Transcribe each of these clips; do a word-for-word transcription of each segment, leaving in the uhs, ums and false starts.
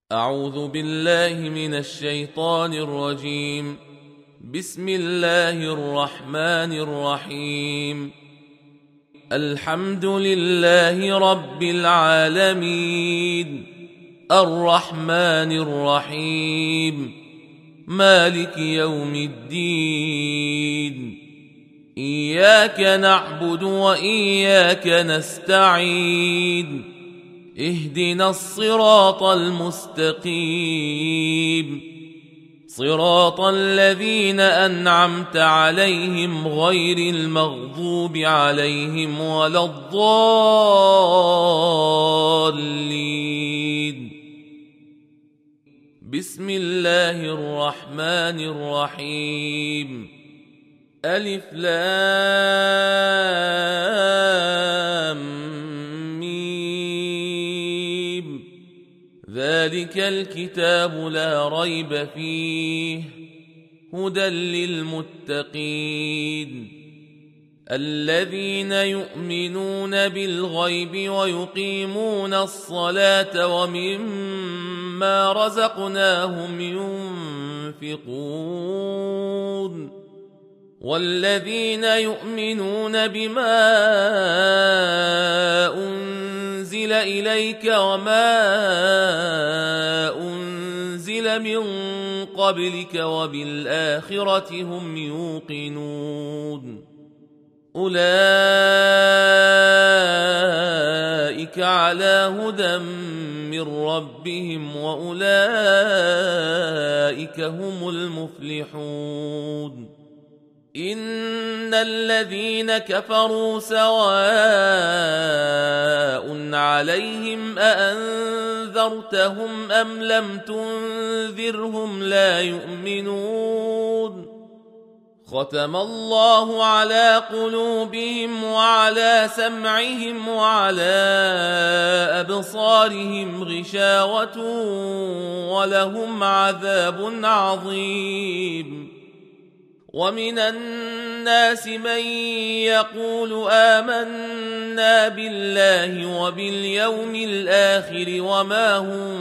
أعوذ بالله من الشيطان الرجيم. بسم الله الرحمن الرحيم. الحمد لله رب العالمين، الرحمن الرحيم، مالك يوم الدين. إياك نعبد وإياك نستعين، اهدنا الصراط المستقيم، صراط الذين أنعمت عليهم غير المغضوب عليهم ولا الضالين. بسم الله الرحمن الرحيم. ألف لام ذلك الكتاب لا ريب فيه هدى للمتقين الذين يؤمنون بالغيب ويقيمون الصلاة ومما رزقناهم ينفقون والذين يؤمنون بما أنزل إليك وما أنزل من قبلك وبالآخرة هم يوقنون. أولئك على هدى من ربهم وأولئك هم المفلحون. إن الذين كفروا سواء عليهم أأنذرتهم أم لم تنذرهم لا يؤمنون. ختم الله على قلوبهم وعلى سمعهم وعلى أبصارهم غشاوة ولهم عذاب عظيم. ومن الناس من يقول آمنا بالله وباليوم الآخر وما هم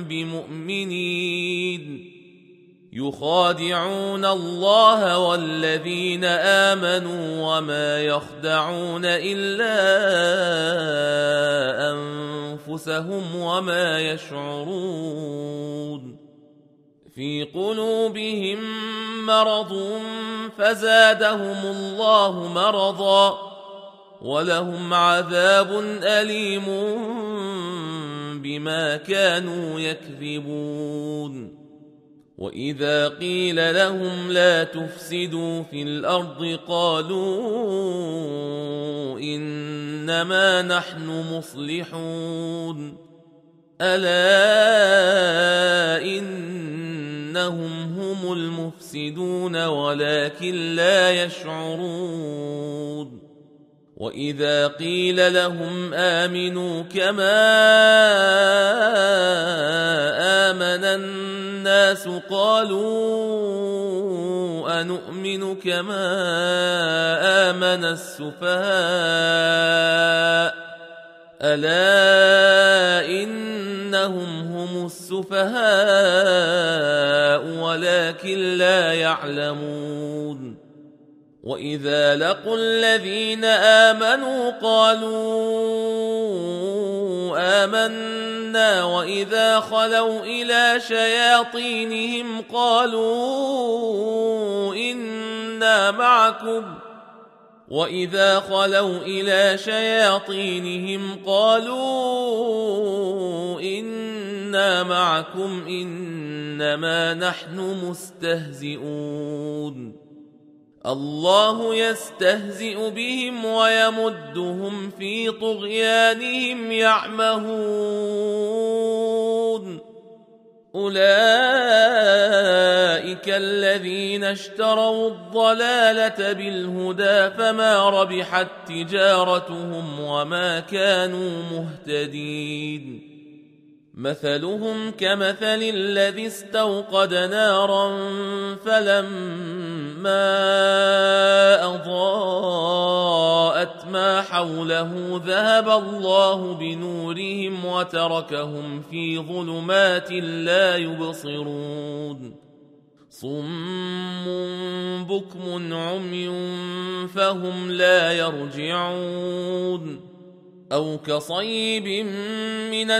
بمؤمنين، يخادعون الله والذين آمنوا وما يخدعون إلا أنفسهم وما يشعرون. في قلوبهم مرض فزادهم الله مرضا ولهم عذاب أليم بما كانوا يكذبون. وإذا قيل لهم لا تفسدوا في الأرض قالوا إنما نحن مصلحون. ألا إنهم هم المفسدون ولكن لا يشعرون. وإذا قيل لهم آمنوا كما آمن الناس قالوا أنؤمن كما آمن السفهاء. ألا إنهم هم السفهاء ولكن لا يعلمون. وإذا لقوا الذين آمنوا قالوا آمنا وإذا خلوا إلى شياطينهم قالوا إنا معكم وإذا خلوا إلى شياطينهم قالوا إنا معكم إنما نحن مستهزئون. الله يستهزئ بهم ويمدهم في طغيانهم يعمهون. أولئك الذين اشتروا الضلالة بالهدى فما ربحت تجارتهم وما كانوا مهتدين. مثلهم كمثل الذي استوقد نارا فلما أضاءت ما حوله حوله ذهب الله بنورهم وتركهم في ظلمات لا يبصرون صم بكم عمي فهم لا يرجعون أو كصيب من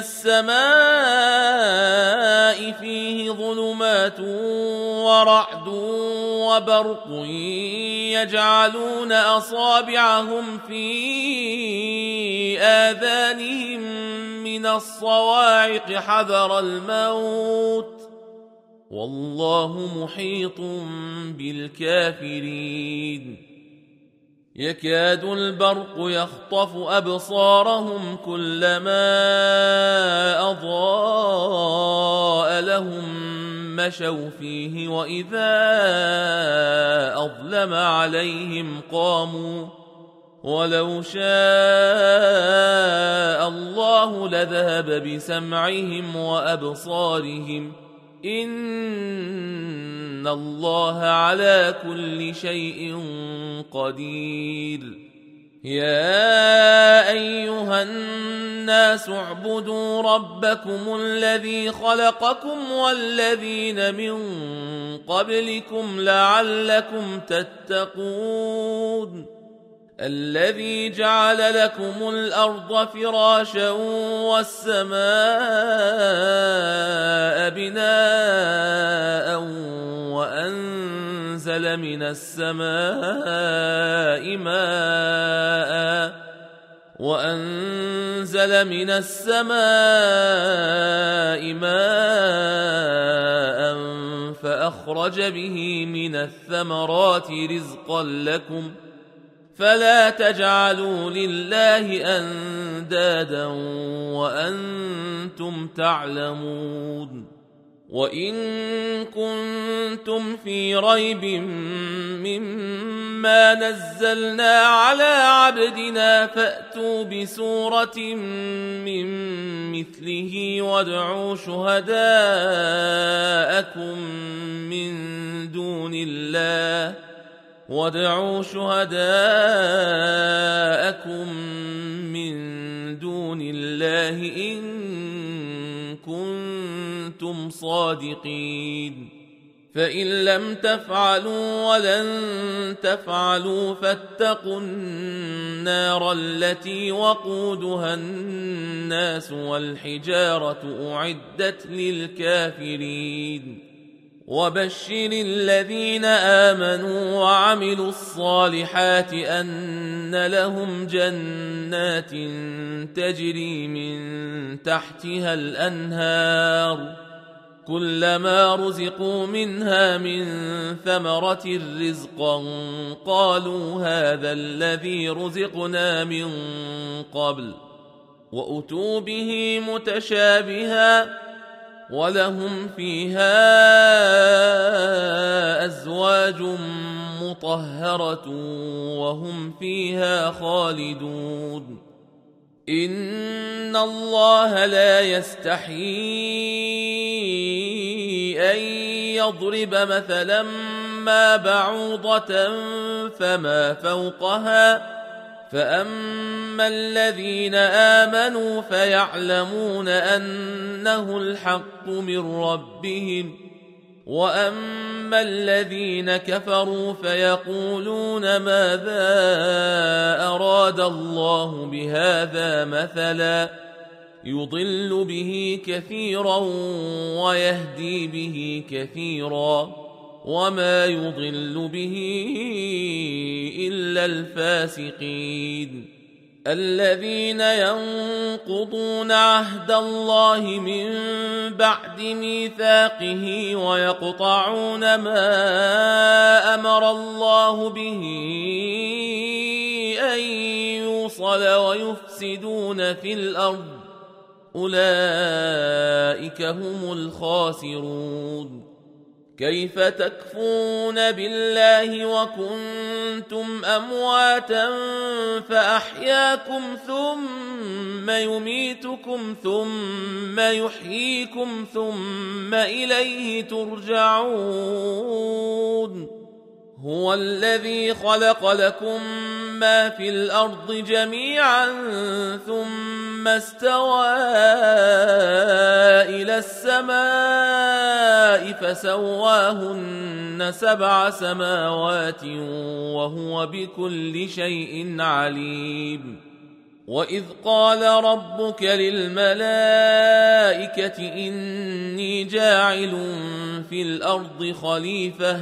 السماء فيه ظلمات ورعد وبرق يجعلون أصابعهم في آذانهم من الصواعق حذر الموت والله محيط بالكافرين يكاد البرق يخطف أبصارهم كلما أضاء لهم مشوا فيه وإذا أظلم عليهم قاموا ولو شاء الله لذهب بسمعهم وأبصارهم إن الله على كل شيء قدير يا أيها الناس اعبدوا ربكم الذي خلقكم والذين من قبلكم لعلكم تتقون الذي جعل لكم الأرض فراشا والسماء بناء وأنزل من السماء ماء وأنزل من السماء ماء فأخرج به من الثمرات رزقا لكم فلا تجعلوا لله أندادا وأنتم تعلمون وإن كنتم في ريب مما نزلنا على عبدنا فأتوا بسورة من مثله وادعوا شهداءكم من دون الله وادعوا شهداءكم من دون الله إن كنتم صادقين فإن لم تفعلوا ولن تفعلوا فاتقوا النار التي وقودها الناس والحجارة أعدت للكافرين وبشر الذين آمنوا وعملوا الصالحات أن لهم جنات تجري من تحتها الأنهار كلما رزقوا منها من ثمرة رزقا قالوا هذا الذي رزقنا من قبل وأتوا به متشابها ولهم فيها أزواج مطهرة وهم فيها خالدون إن الله لا يستحيي أن يضرب مثلا ما بعوضة فما فوقها فأما الذين آمنوا فيعلمون أنه الحق من ربهم وأما الذين كفروا فيقولون ماذا أراد الله بهذا مثلا يضل به كثيرا ويهدي به كثيرا وما يضل به إلا الفاسقين الذين ينقضون عهد الله من بعد ميثاقه ويقطعون ما أمر الله به أن يوصل ويفسدون في الأرض أولئك هم الخاسرون كيف تكفرون بالله وكنتم أمواتا فأحياكم ثم يميتكم ثم يحييكم ثم إليه ترجعون هو الذي خلق لكم ما في الأرض جميعا ثم استوى إلى السماء فسواهن سبع سماوات وهو بكل شيء عليم. وإذ قال ربك للملائكة إني جاعل في الأرض خليفة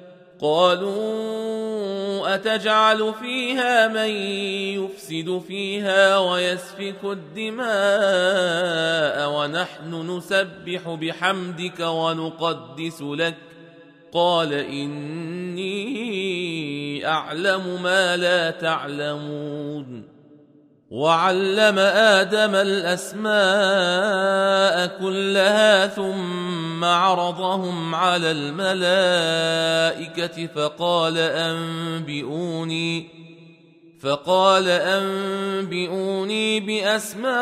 قالوا أتجعل فيها من يفسد فيها ويسفك الدماء ونحن نسبح بحمدك ونقدس لك قال إني أعلم ما لا تعلمون. وعلم آدم الأسماء كلها ثم عرضهم على الملائكة فقال أنبئوني فقال أنبئوني بأسماء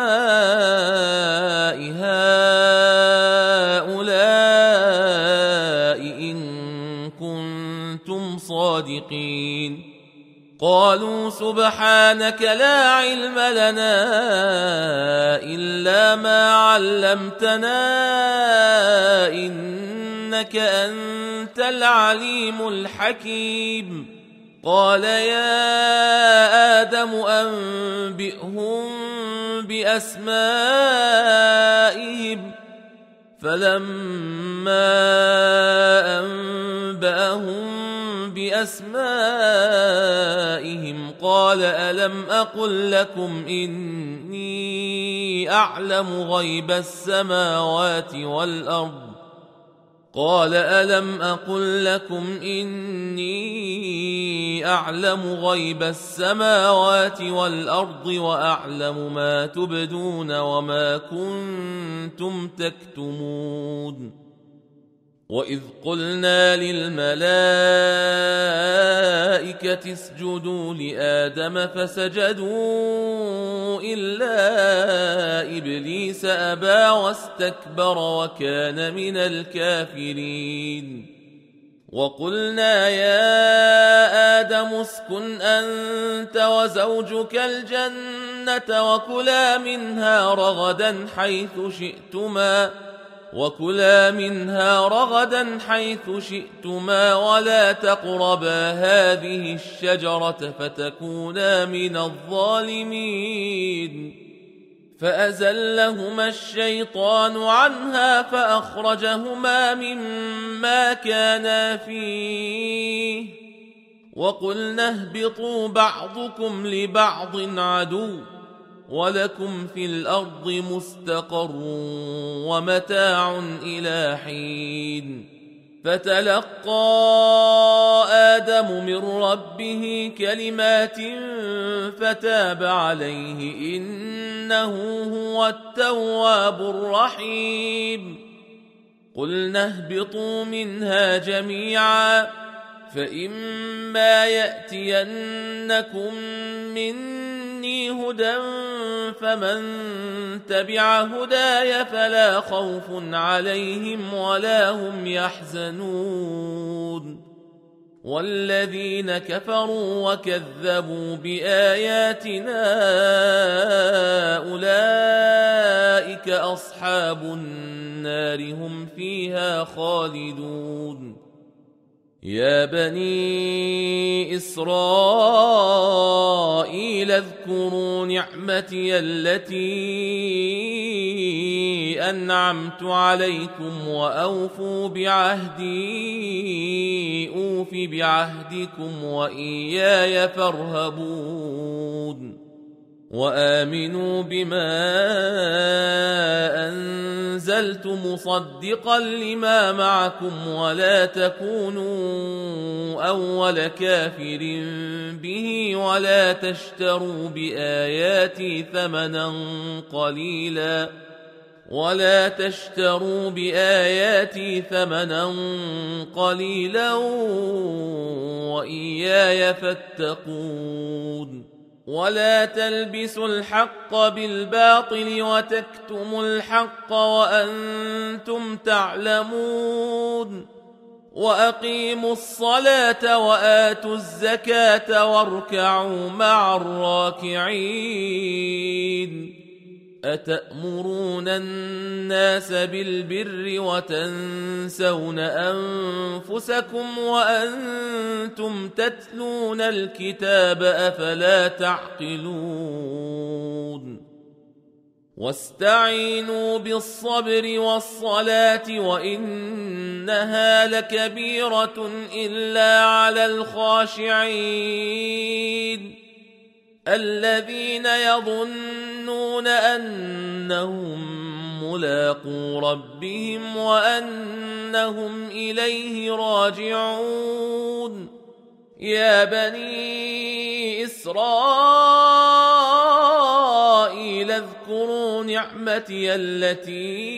هؤلاء إن كنتم صادقين. قالوا سبحانك لا علم لنا إلا ما علمتنا إنك أنت العليم الحكيم. قال يا آدم أنبئهم بأسمائهم فلما أنبأهم بأسمائهم قال ألم أقل لكم إني أعلم غيب السماوات والأرض قال ألم أقل لكم إني أعلم غيب السماوات والأرض وأعلم ما تبدون وما كنتم تكتمون. وإذ قلنا للملائكة اسجدوا لآدم فسجدوا إلا إبليس أبى واستكبر وكان من الكافرين. وقلنا يا آدم اسكن أنت وزوجك الجنة وكلا منها رغدا حيث شئتما وكلا منها رغدا حيث شئتما ولا تقربا هذه الشجرة فتكونا من الظالمين. فأزلهما الشيطان عنها فأخرجهما مما كانا فيه وقلنا اهبطوا بعضكم لبعض عدو ولكم في الأرض مستقر ومتاع إلى حين. فتلقى آدم من ربه كلمات فتاب عليه إنه هو التواب الرحيم. قلنا اهبطوا منها جميعا فإما يأتينكم مني هدى فمن تبع هداي فلا خوف عليهم ولا هم يحزنون. والذين كفروا وكذبوا بآياتنا أولئك أصحاب النار هم فيها خالدون. يا بني إسرائيل اذكروا نعمتي التي أنعمت عليكم وأوفوا بعهدي أوف بعهدكم وإياي فارهبون. وآمنوا بما أنزلت مصدقا لما معكم ولا تكونوا أول كافر به ولا تشتروا بآياتي ثمنا قليلا ولا تشتروا بآياتي ثمنا قليلا وإياي فاتقون. ولا تلبسوا الحق بالباطل وتكتموا الحق وأنتم تعلمون. وأقيموا الصلاة وآتوا الزكاة واركعوا مع الراكعين أتأمرون الناس بالبر وتنسون أنفسكم وأنتم تتلون الكتاب أفلا تعقلون واستعينوا بالصبر والصلاة وإنها لكبيرة إلا على الخاشعين الذين يظنون أنهم ملاقو ربهم وأنهم إليه راجعون يا بني إسرائيل اذكروا نعمتي التي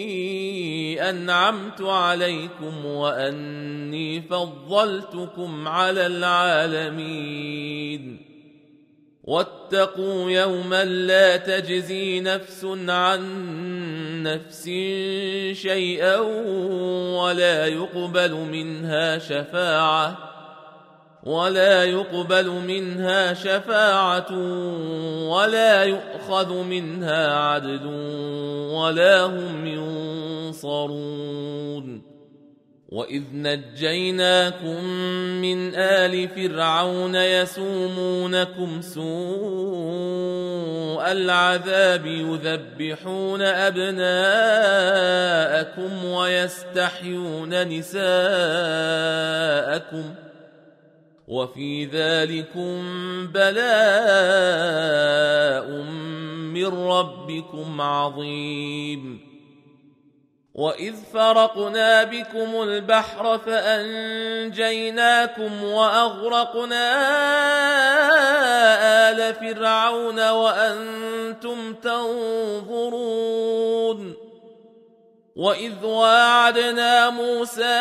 أنعمت عليكم وأني فضلتكم على العالمين واتقوا يوما لا تجزي نفس عن نفس شيئا ولا يقبل منها شفاعة ولا يقبل منها شفاعة ولا يؤخذ منها عدل ولا هم ينصرون وإذ نجيناكم من آل فرعون يسومونكم سوء العذاب يذبحون أبناءكم ويستحيون نساءكم وفي ذلكم بلاء من ربكم عظيم وإذ فرقنا بكم البحر فأنجيناكم وأغرقنا آل فرعون وأنتم تنظرون وإذ واعدنا موسى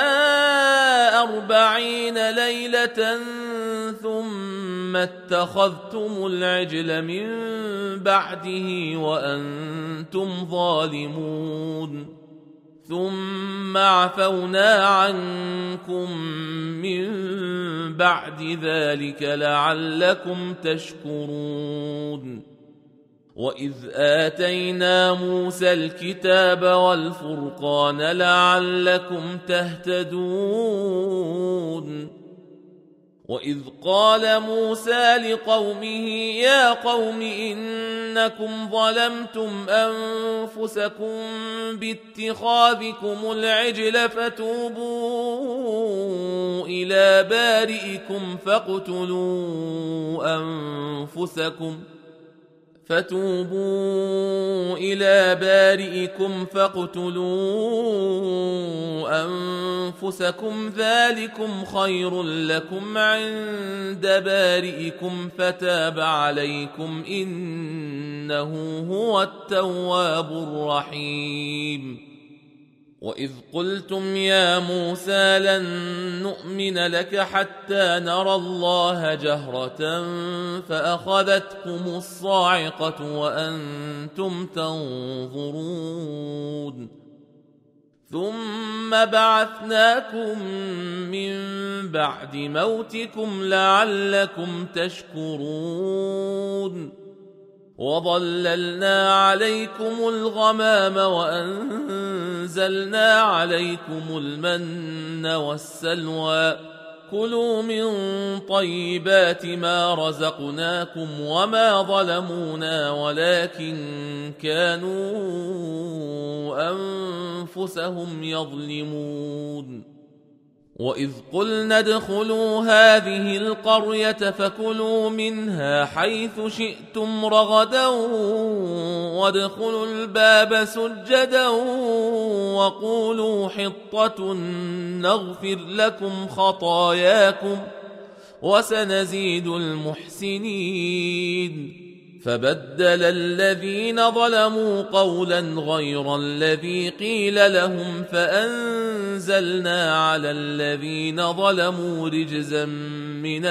أربعين ليلة ثم اتخذتم العجل من بعده وأنتم ظالمون ثم عفونا عنكم من بعد ذلك لعلكم تشكرون وإذ آتينا موسى الكتاب والفرقان لعلكم تهتدون وإذ قال موسى لقومه يا قوم إنكم ظلمتم أنفسكم باتخاذكم العجل فتوبوا إلى بارئكم فاقتلوا أنفسكم فتوبوا إلى بارئكم فاقتلوا أنفسكم ذلكم خير لكم عند بارئكم فتاب عليكم إنه هو التواب الرحيم وإذ قلتم يا موسى لن نؤمن لك حتى نرى الله جهرة فأخذتكم الصاعقة وأنتم تنظرون ثم بعثناكم من بعد موتكم لعلكم تشكرون وظللنا عليكم الغمام وأنزلنا عليكم المن والسلوى كلوا من طيبات ما رزقناكم وما ظلمونا ولكن كانوا أنفسهم يظلمون وإذ قلنا ادخلوا هذه القرية فكلوا منها حيث شئتم رغدا وادخلوا الباب سجدا وقولوا حطة نغفر لكم خطاياكم وسنزيد المحسنين فبدل الذين ظلموا قولا غير الذي قيل لهم فأنزلنا على الذين ظلموا رجزا من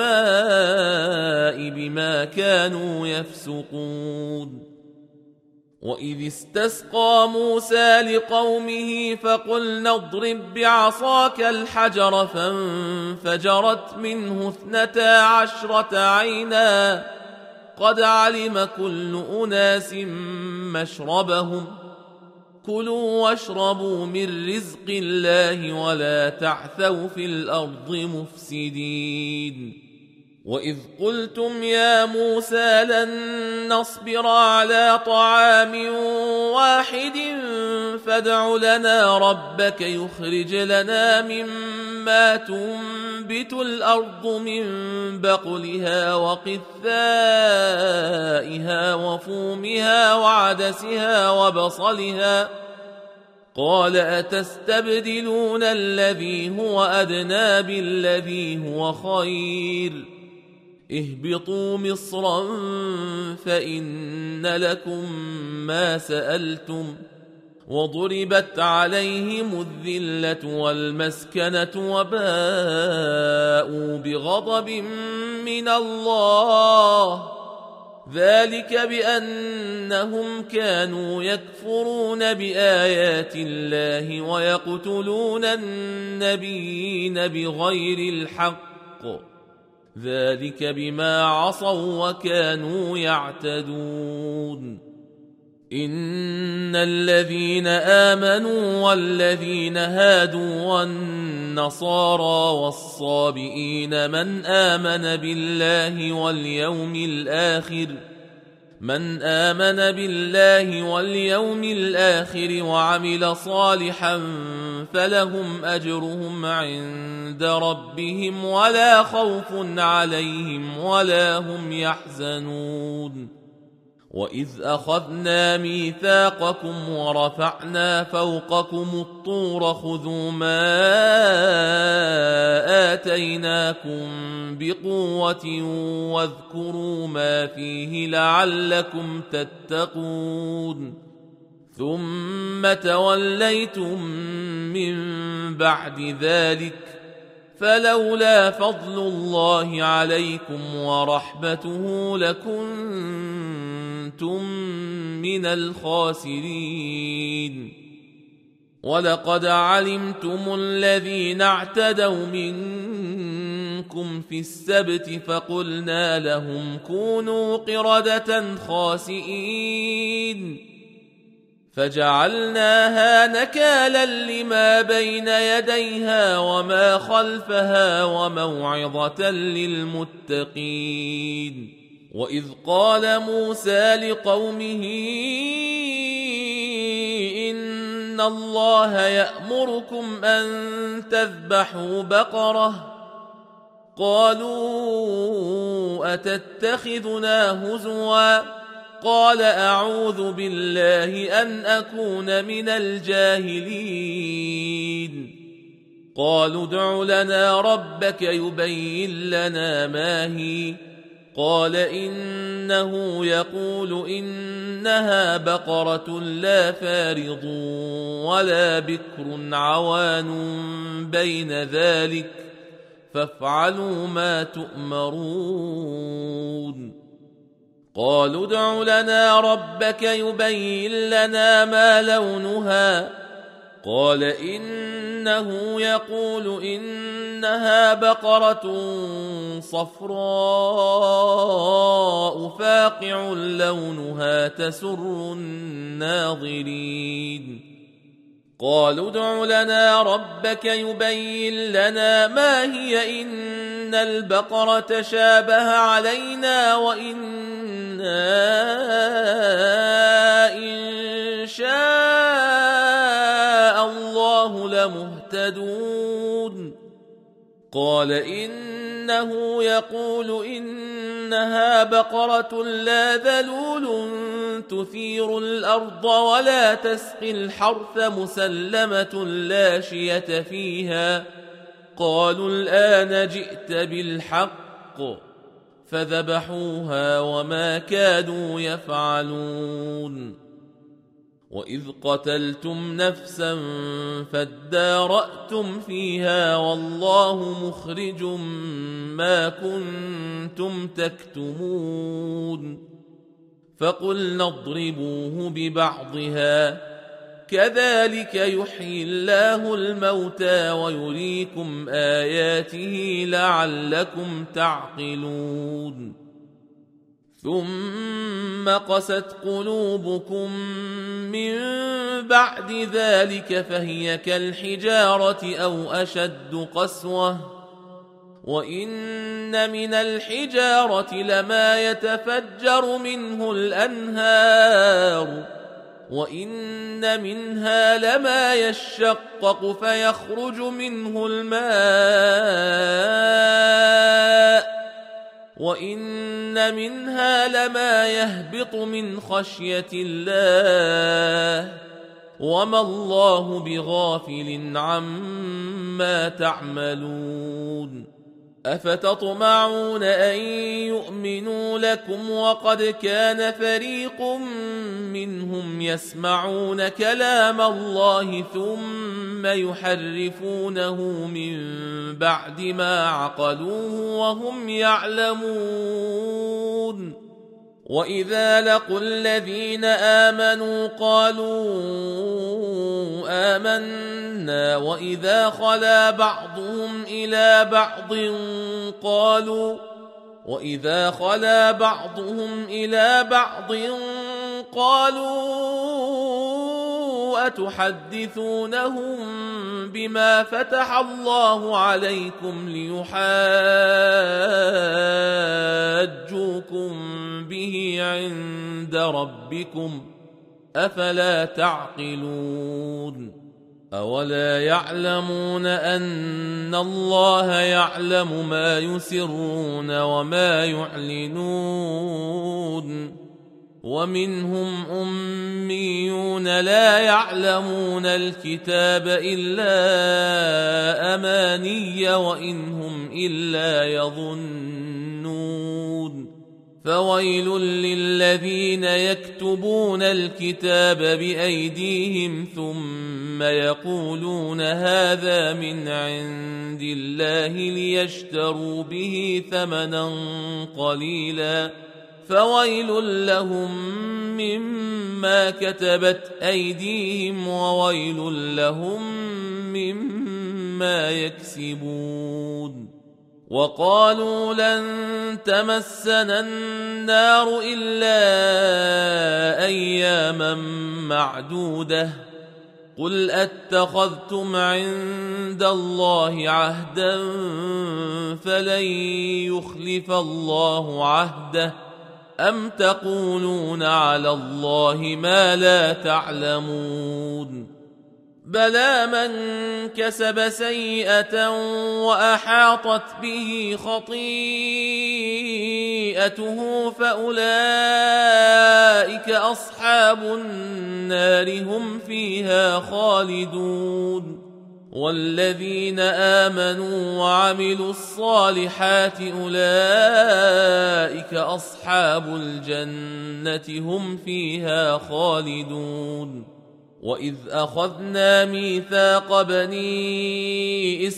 السماء بما كانوا يفسقون وإذ استسقى موسى لقومه فقلنا اضرب بعصاك الحجر فانفجرت منه اثنتا عشرة عينا قد علم كل أناس مشربهم كلوا واشربوا من رزق الله ولا تعثوا في الأرض مفسدين وإذ قلتم يا موسى لن نصبر على طعام واحد فادع لنا ربك يخرج لنا مما تنبت الأرض من بقلها وقثائها وفومها وعدسها وبصلها قال أتستبدلون الذي هو أدنى بالذي هو خير اهبطوا مصرا فإن لكم ما سألتم وضربت عليهم الذلة والمسكنة وباءوا بغضب من الله ذلك بأنهم كانوا يكفرون بآيات الله ويقتلون النبيين بغير الحق ذلك بما عصوا وكانوا يعتدون إن الذين آمنوا والذين هادوا والنصارى والصابئين من آمن بالله واليوم الآخر من آمن بالله واليوم الآخر وعمل صالحا فلهم أجرهم عند ربهم ولا خوف عليهم ولا هم يحزنون وإذ أخذنا ميثاقكم ورفعنا فوقكم الطور خذوا ما آتيناكم بقوة واذكروا ما فيه لعلكم تتقون ثم توليتم من بعد ذلك فلولا فضل الله عليكم ورحمته لكنتم من الخاسرين ولقد علمتم الذين اعتدوا منكم في السبت فقلنا لهم كونوا قردة خاسئين فجعلناها نكالا لما بين يديها وما خلفها وموعظة للمتقين وإذ قال موسى لقومه إن الله يأمركم أن تذبحوا بقرة قالوا أتتخذنا هزوا قال أعوذ بالله أن أكون من الجاهلين قالوا ادع لنا ربك يبين لنا ما هي قال إنه يقول إنها بقرة لا فارض ولا بكر عوان بين ذلك فافعلوا ما تؤمرون قالوا ادع لنا ربك يبين لنا ما لونها قال إنه يقول إنها بقرة صفراء فاقع لونها تسر الناظرين قالوا ادع لنا ربك يبين لنا ما هي إن البقرة شابه علينا وإنا إن شاء الله لمهتدون قال إنه يقول إنها بقرة لا ذلول تثير الأرض ولا تسقي الحرث مسلمة لا شية فيها قالوا الآن جئت بالحق فذبحوها وما كادوا يفعلون وإذ قتلتم نفسا فادارأتم فيها والله مخرج ما كنتم تكتمون فقلنا اضربوه ببعضها كذلك يحيي الله الموتى ويريكم آياته لعلكم تعقلون ثم قست قلوبكم من بعد ذلك فهي كالحجارة أو أشد قسوة وإن من الحجارة لما يتفجر منه الأنهار وإن منها لما يشقق فيخرج منه الماء وإن منها لما يهبط من خشية الله وما الله بغافل عما تعملون أفتطمعون أن يؤمنوا لكم وقد كان فريق منهم يسمعون كلام الله ثم يحرفونه من بعد ما عقلوه وهم يعلمون وإذا لقوا الذين آمنوا قالوا آمنا وإذا خلا بعضهم إلى بعض قالوا وإذا خلا بعضهم إلى بعض قالوا أتحدثونهم بما فتح الله عليكم ليحاجوكم به عند ربكم أفلا تعقلون أولا يعلمون أن الله يعلم ما يسرون وما يعلنون ومنهم أميون لا يعلمون الكتاب إلا أماني وإنهم إلا يظنون فويل للذين يكتبون الكتاب بأيديهم ثم يقولون هذا من عند الله ليشتروا به ثمنا قليلا فويل لهم مما كتبت أيديهم وويل لهم مما يكسبون وقالوا لن تمسنا النار إلا أياما معدودة قل أتخذتم عند الله عهدا فلن يخلف الله عهده أم تقولون على الله ما لا تعلمون بلى من كسب سيئة وأحاطت به خطيئته فأولئك أصحاب النار هم فيها خالدون والذين آمنوا وعملوا الصالحات أولئك أصحاب الجنة هم فيها خالدون وإذ أخذنا ميثاق بني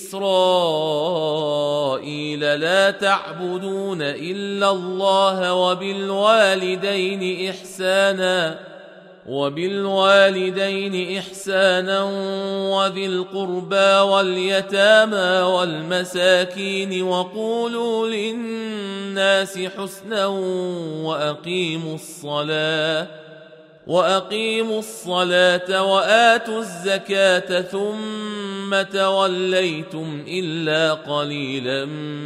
إسرائيل لا تعبدون إلا الله وبالوالدين إحسانا وبالوالدين إحسانا وذي القربى واليتامى والمساكين وقولوا للناس حسنا وأقيموا الصلاة وأقيموا الصلاة وآتوا الزكاة ثم توليتم إلا قليلا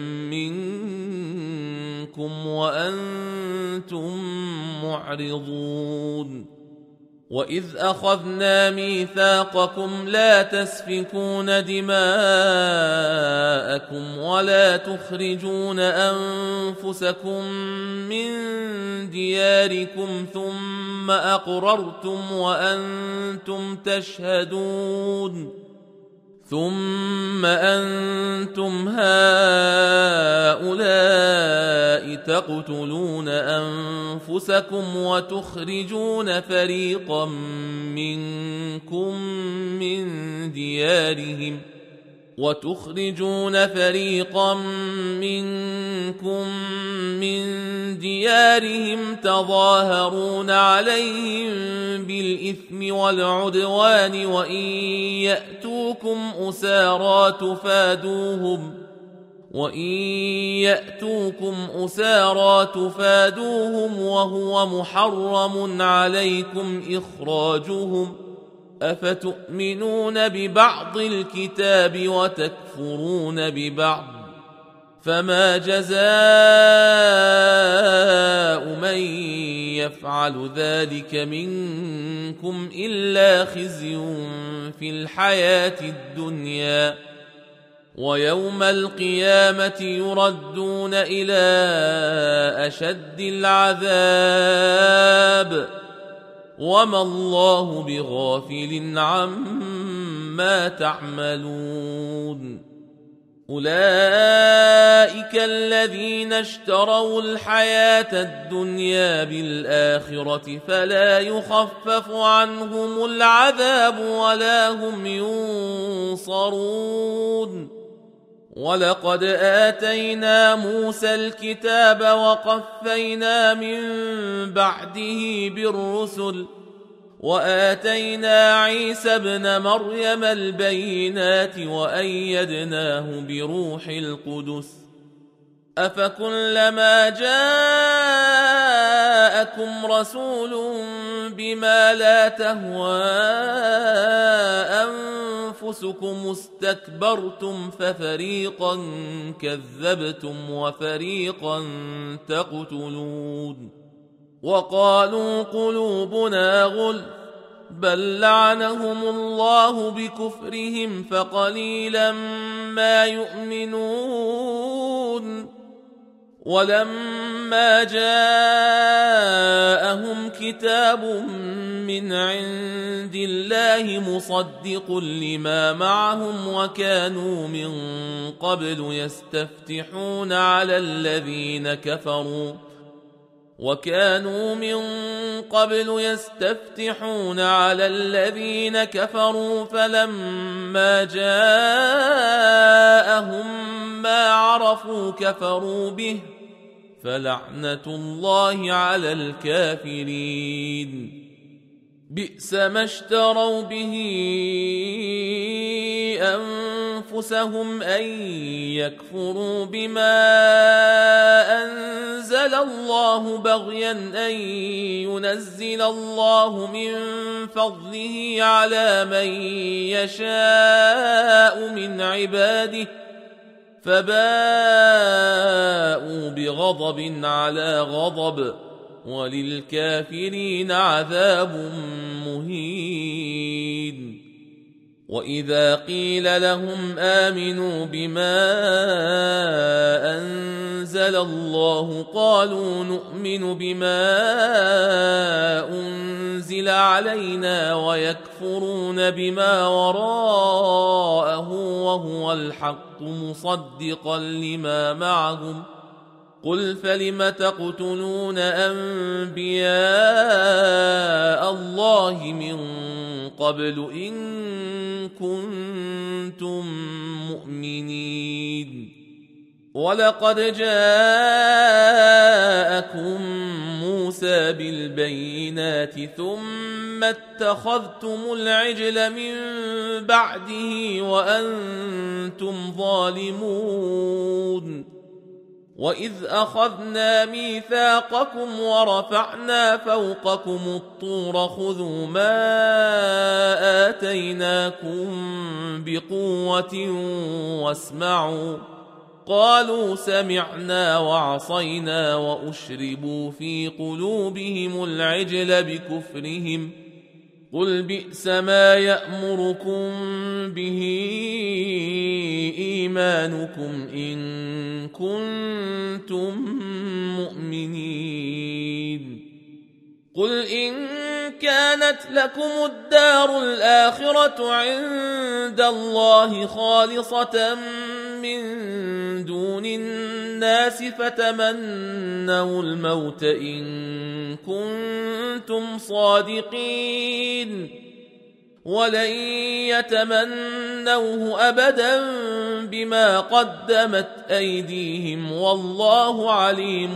منكم وأنتم معرضون وإذ أخذنا ميثاقكم لا تسفكون دماءكم ولا تخرجون أنفسكم من دياركم ثم أقررتم وأنتم تشهدون ثم أنتم هؤلاء تقتلون أنفسكم وتخرجون فريقا منكم من ديارهم وتخرجون فريقا منكم من ديارهم تظاهرون عليهم بالإثم والعدوان وإن يأتوكم أسارى تفادوهم وإن يأتوكم أسارى تفادوهم وهو محرم عليكم إخراجهم أفتؤمنون ببعض الكتاب وتكفرون ببعض فما جزاء من يفعل ذلك منكم إلا خزي في الحياة الدنيا ويوم القيامة يردون إلى أشد العذاب وما الله بغافل عما تعملون أولئك الذين اشتروا الحياة الدنيا بالآخرة فلا يخفف عنهم العذاب ولا هم ينصرون ولقد آتينا موسى الكتاب وقفينا من بعده بالرسل وآتينا عيسى ابن مريم البينات وأيدناه بروح القدس أفكلما جاءكم رسول بما لا تهوى أنفسكم استكبرتم ففريقا كذبتم وفريقا تقتلون وقالوا قلوبنا غلف بل لعنهم الله بكفرهم فقليلا ما يؤمنون ولما جاءهم كتاب من عند الله مصدق لما معهم وكانوا من قبل يستفتحون على الذين كفروا وكانوا من قبل يستفتحون على الذين كفروا فلما جاءهم ما عرفوا كفروا به فلعنة الله على الكافرين بئس ما اشتروا به أنفسهم أن يكفروا بما أنزل الله بغيا أن ينزل الله من فضله على من يشاء من عباده فباءوا بغضب على غضب وللكافرين عذاب مهين وإذا قيل لهم آمنوا بما أنزل الله قالوا نؤمن بما أنزل علينا ويكفرون بما وراءه وهو الحق مصدقا لما معهم قل فلم تقتلون أنبياء الله من قبل إن كنتم مؤمنين ولقد جاءكم موسى بالبينات ثم اتخذتم العجل من بعده وأنتم ظالمون وإذ أخذنا ميثاقكم ورفعنا فوقكم الطور خذوا ما آتيناكم بقوة واسمعوا قالوا سمعنا وعصينا وأشربوا في قلوبهم العجل بكفرهم قل بئس ما يأمركم به إيمانكم إن كنتم مؤمنين قل إن كانت لكم الدار الآخرة عند الله خالصة من دون الناس فتمنوا الموت إن كنتم صادقين ولن يتمنوه أبدا بما قدمت أيديهم والله عليم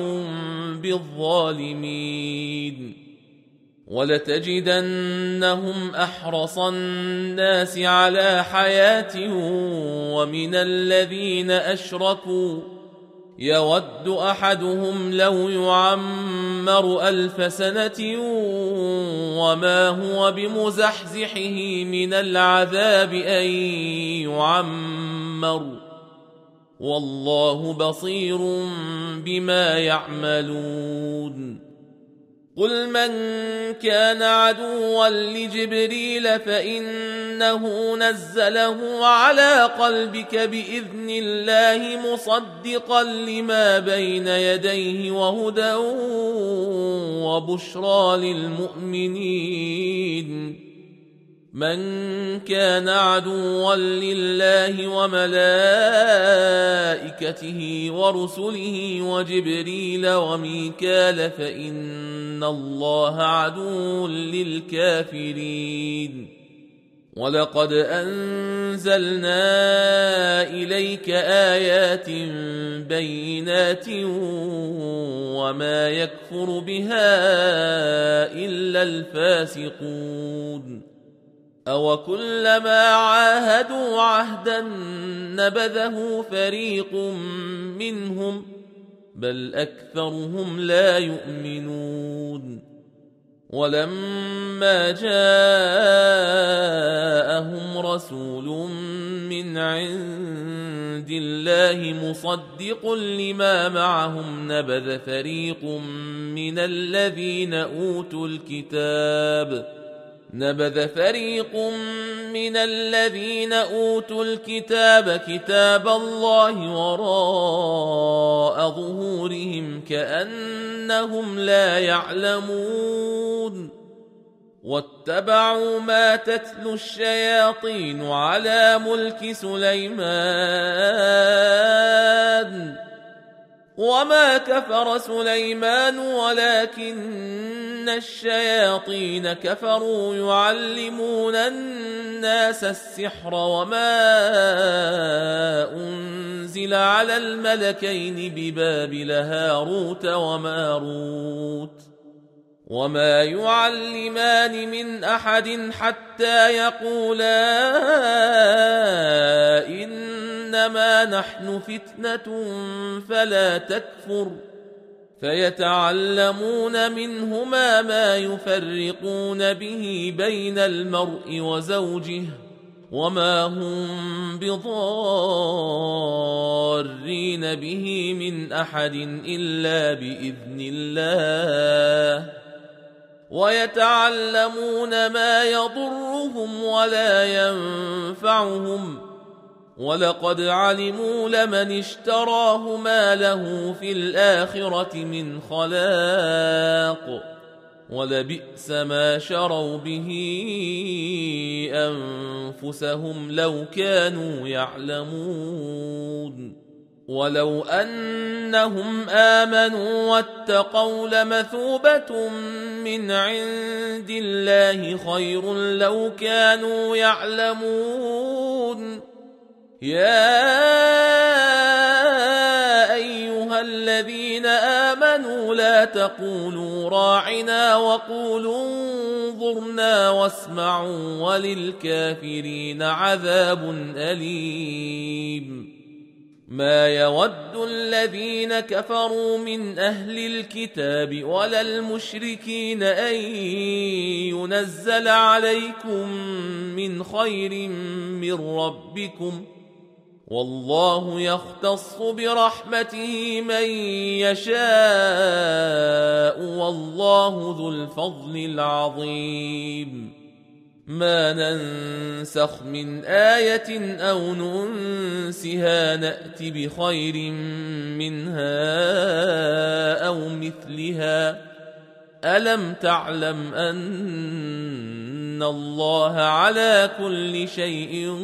بالظالمين. ولتجدنهم أحرص الناس على حياة ومن الذين أشركوا يود أحدهم لو يعمر ألف سنة وما هو بمزحزحه من العذاب أن يعمر والله بصير بما يعملون. قل من كان عدوا لجبريل فإنه نزله على قلبك بإذن الله مصدقا لما بين يديه وهدى وبشرى للمؤمنين. من كان عدوا لله وملائكته ورسله وجبريل وميكال فإن الله عدو للكافرين. ولقد أنزلنا إليك آيات بينات وما يكفر بها إلا الفاسقون. أوكلما عاهدوا عهدا نبذه فريق منهم بل أكثرهم لا يؤمنون. ولما جاءهم رسول من عند الله مصدق لما معهم نبذ فريق من الذين أوتوا الكتاب نبذ فريق من الذين أوتوا الكتاب كتاب الله وراء ظهورهم كأنهم لا يعلمون. واتبعوا ما تتلو الشياطين على ملك سليمان وما كفر سليمان ولكن الشياطين كفروا يعلمون الناس السحر وما أنزل على الملكين ببابل هاروت وماروت وما يعلمان من أحد حتى يقولا إنما نحن فتنة فلا تكفر فيتعلمون منهما ما يفرقون به بين المرء وزوجه وما هم بضارين به من أحد إلا بإذن الله ويتعلمون ما يضرهم ولا ينفعهم ولقد علموا لمن اشتراه ما له في الآخرة من خلاق ولبئس ما شروا به أنفسهم لو كانوا يعلمون. ولو أنهم آمنوا واتقوا لمثوبة من عند الله خير لو كانوا يعلمون. يا أيها الذين آمنوا لا تقولوا راعنا وقولوا انظرنا واسمعوا وللكافرين عذاب أليم. ما يود الذين كفروا من أهل الكتاب ولا المشركين أن ينزل عليكم من خير من ربكم والله يختص برحمته من يشاء والله ذو الفضل العظيم. ما ننسخ من آية أو ننسها نأت بخير منها أو مثلها. ألم تعلم أن الله على كل شيء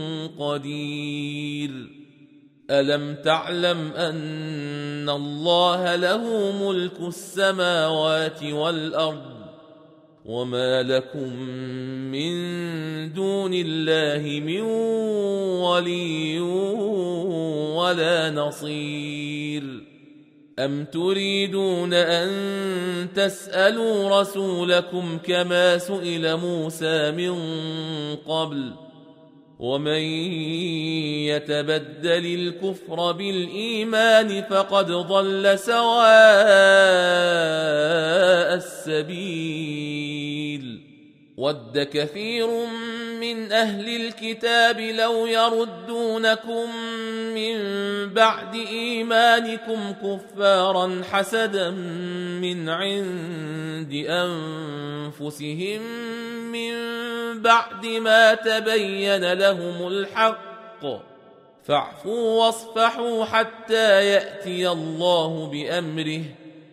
قدير؟ ألم تعلم أن الله له ملك السماوات والأرض وما لكم من دون الله من ولي ولا نصير أم تريدون أن تسألوا رسولكم كما سئل موسى من قبل ومن يتبدل الكفر بالإيمان فقد ضل سواء السبيل ود كثير من أهل الكتاب لو يردونكم من بعد إيمانكم كفارا حسدا من عند أنفسهم من بعد ما تبين لهم الحق فاعفوا واصفحوا حتى يأتي الله بأمره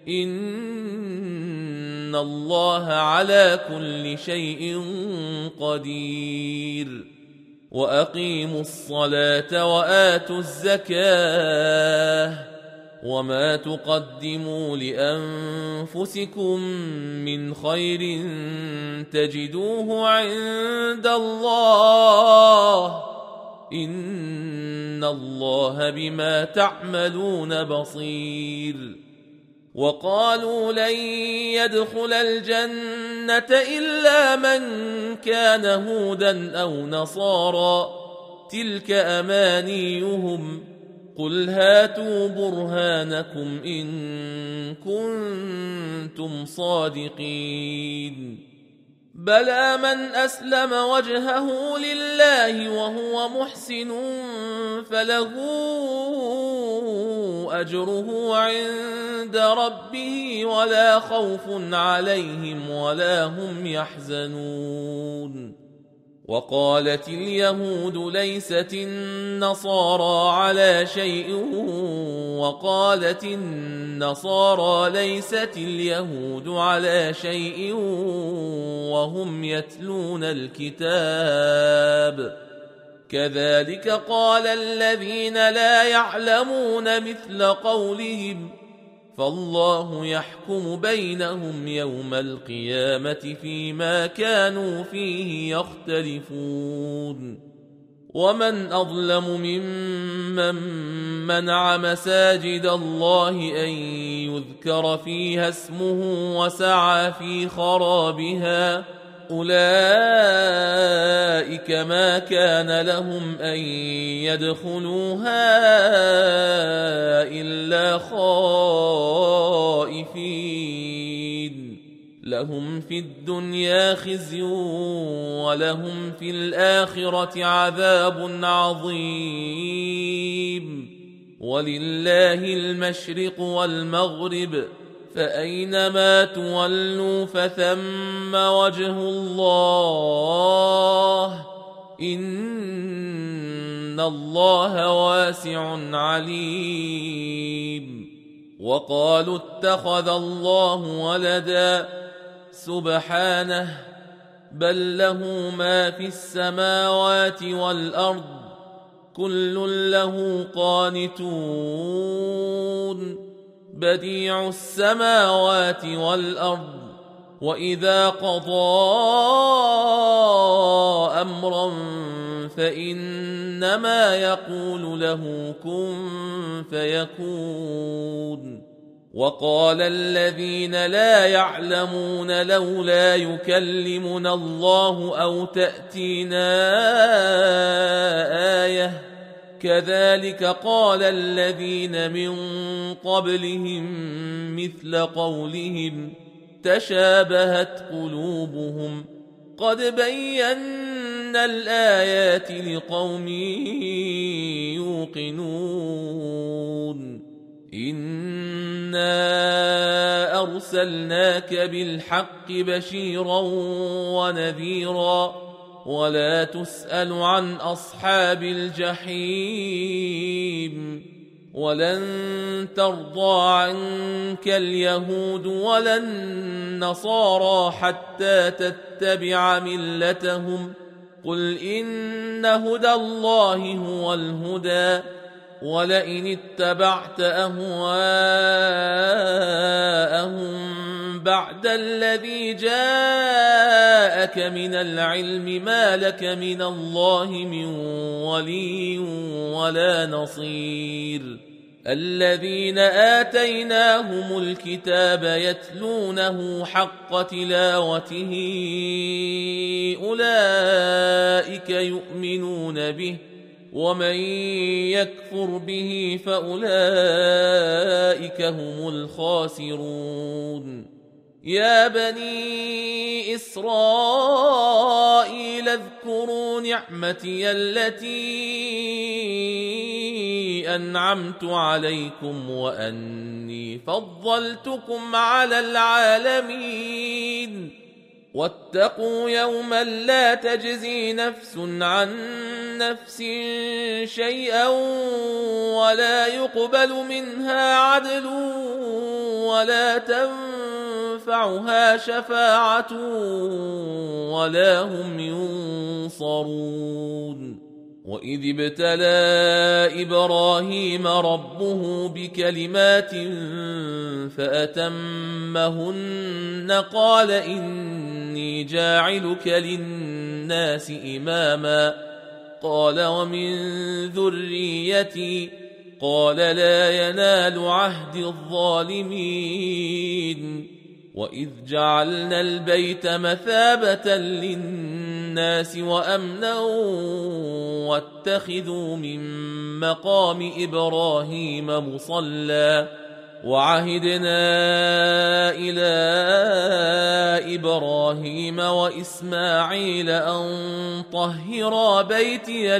إن الله على كل شيء قدير وأقيموا الصلاة وآتوا الزكاة وما تقدموا لأنفسكم من خير تجدوه عند الله إن الله بما تعملون بصير وقالوا لن يدخل الجنة إلا من كان هودا أو نصارى تلك أمانيهم قل هاتوا برهانكم إن كنتم صادقين بلى من أسلم وجهه لله وهو محسن فله أجره عند ربه ولا خوف عليهم ولا هم يحزنون وقالت اليهود ليست النصارى على شيء وقالت النصارى ليست اليهود على شيء وهم يتلون الكتاب كذلك قال الذين لا يعلمون مثل قولهم فالله يحكم بينهم يوم القيامة فيما كانوا فيه يختلفون ومن أظلم ممن منع مساجد الله أن يذكر فيها اسمه وسعى في خرابها أولئك ما كان لهم أن يدخلوها إلا خائفين لهم في الدنيا خزي ولهم في الآخرة عذاب عظيم ولله المشرق والمغرب فأينما تولوا فثم وجه الله إن الله واسع عليم وقالوا اتخذ الله ولدا سبحانه بل له ما في السماوات والأرض كل له قانتون بديع السماوات والأرض وإذا قضى أمرا فإنما يقول له كن فيكون وقال الذين لا يعلمون لولا يكلمنا الله أو تأتينا آية كذلك قال الذين من قبلهم مثل قولهم تشابهت قلوبهم قد بينا الآيات لقوم يوقنون إنا أرسلناك بالحق بشيرا ونذيرا ولا تسأل عن أصحاب الجحيم ولن ترضى عنك اليهود ولا النصارى حتى تتبع ملتهم قل إن هدى الله هو الهدى ولئن اتبعت أهواءهم بعد الذي جاءك من العلم ما لك من الله من ولي ولا نصير. الذين آتيناهم الكتاب يتلونه حق تلاوته أولئك يؤمنون به ومن يكفر به فأولئك هم الخاسرون. يا بني إسرائيل اذكروا نعمتي التي أنعمت عليكم وأني فضلتكم على العالمين. واتقوا يوما لا تجزي نفس عن نفس شيئا ولا يقبل منها عدل ولا تنفعها شفاعة ولا هم ينصرون. وإذ ابتلى إبراهيم ربه بكلمات فأتمهن قال إني جاعلك للناس إماما قال ومن ذريتي قال لا ينال عهد الظالمين. وإذ جعلنا البيت مثابة للناس وأمنا واتخذوا من مقام إبراهيم مصلى وعهدنا إلى إبراهيم وإسماعيل أن طهرا بيتي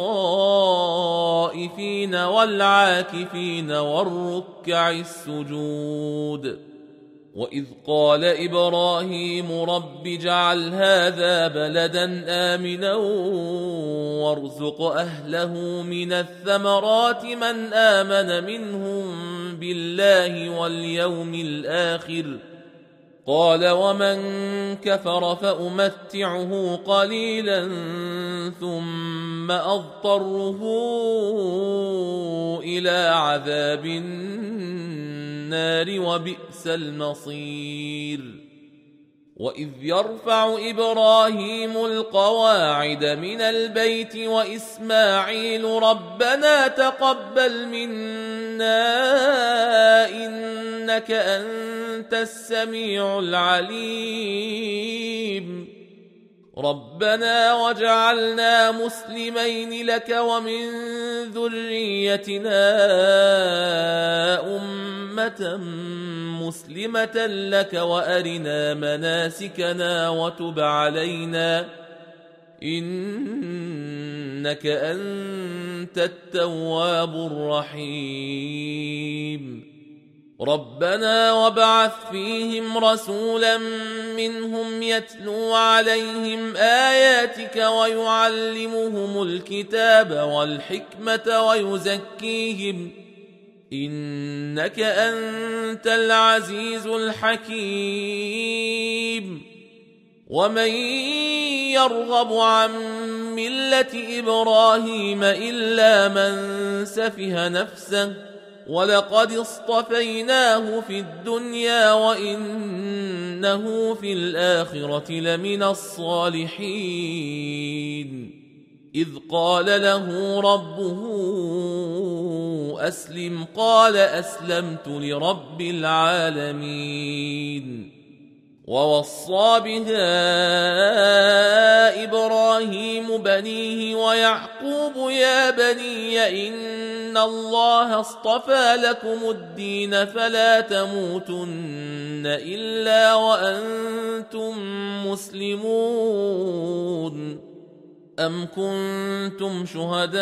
للطائفين والعاكفين والركع السجود. وإذ قال إبراهيم رب اجعل هذا بلدا آمنا وارزق أهله من الثمرات من آمن منهم بالله واليوم الآخر قال ومن كفر فأمتعه قليلا ثم أضطره إلى عذاب النار وبئس المصير. وإذ يرفع إبراهيم القواعد من البيت وإسماعيل ربنا تقبل منا إنك أنت السميع العليم ربنا واجعلنا مسلمين لك ومن ذريتنا أمة مسلمة لك وأرنا مناسكنا وتب علينا إنك أنت التواب الرحيم. ربنا وابعث فيهم رسولا منهم يتلو عليهم آياتك ويعلمهم الكتاب والحكمة ويزكيهم إنك أنت العزيز الحكيم. ومن يرغب عن ملة إبراهيم إلا من سفه نفسه ولقد اصطفيناه في الدنيا وإنه في الآخرة لمن الصالحين. إذ قال له ربه أسلم قال أسلمت لرب العالمين. ووصى بها إبراهيم بنيه ويعقوب يا بني إن الله اصطفى لكم الدين فلا تموتن إلا وأنتم مسلمون. أم كنتم شهداء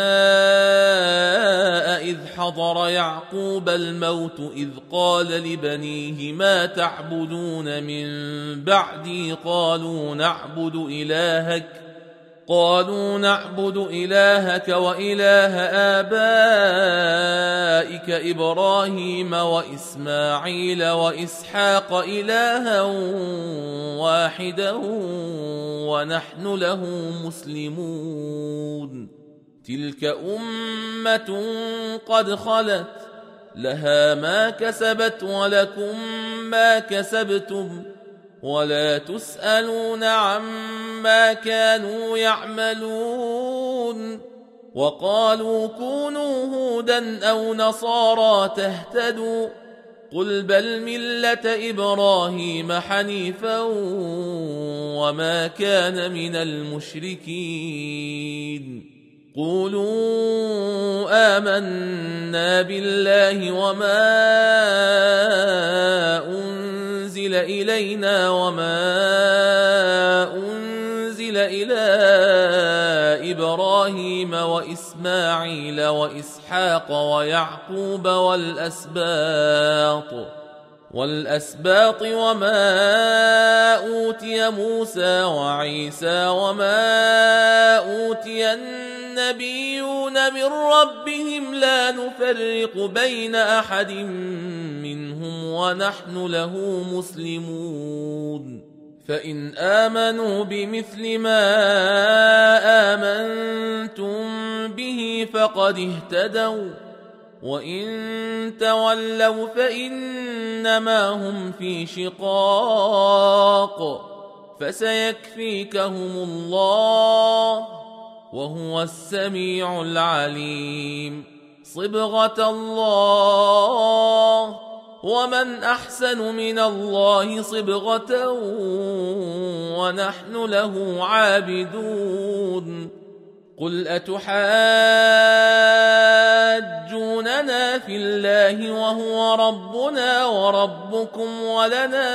إذ حضر يعقوب الموت إذ قال لبنيه ما تعبدون من بعدي قالوا نعبد إلهك قالوا نعبد إلهك وإله آبائك إبراهيم وإسماعيل وإسحاق إلها واحدا ونحن له مسلمون. تلك أمة قد خلت لها ما كسبت ولكم ما كسبتم ولا تسألون عما كانوا يعملون. وقالوا كونوا هودا أو نصارى تهتدوا قل بل ملة إبراهيم حنيفا وما كان من المشركين. قولوا آمنا بالله وما أنزل إلينا وما أنزل إلى إبراهيم وإسماعيل وإسحاق ويعقوب والأسباط والأسباط وما أوتي موسى وعيسى وما أوتي النبيون من ربهم لا نفرق بين أحد منهم ونحن له مسلمون. فإن آمنوا بمثل ما آمنتم به فقد اهتدوا وإن تولوا فإنما هم في شقاق فسيكفيكهم الله وهو السميع العليم. صبغة الله ومن أحسن من الله صبغة ونحن له عابدون. قل أتحاجوننا في الله وهو ربنا وربكم ولنا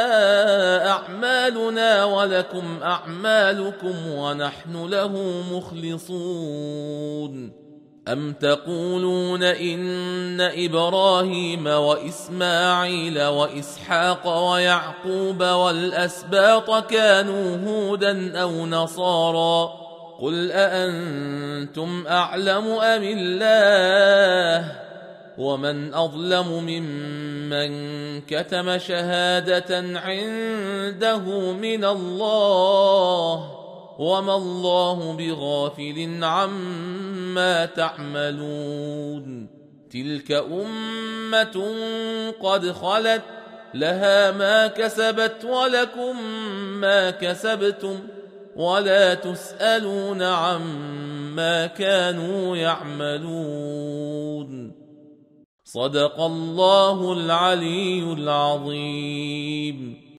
أعمالنا ولكم أعمالكم ونحن له مخلصون. أم تقولون إن إبراهيم وإسماعيل وإسحاق ويعقوب والأسباط كانوا هودا أو نصارى قل أأنتم أعلم أم الله ومن أظلم ممن كتم شهادة عنده من الله وما الله بغافل عما تعملون. تلك أمة قد خلت لها ما كسبت ولكم ما كسبتم ولا تسألون عما كانوا يعملون. صدق الله العلي العظيم.